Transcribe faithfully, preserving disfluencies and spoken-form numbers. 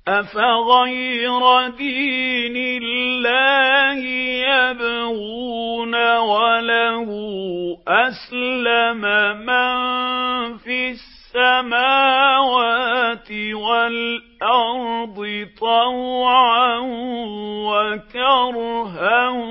أفغير دين الله يبغون وله أسلم من في السماوات والأرض طوعا وكرها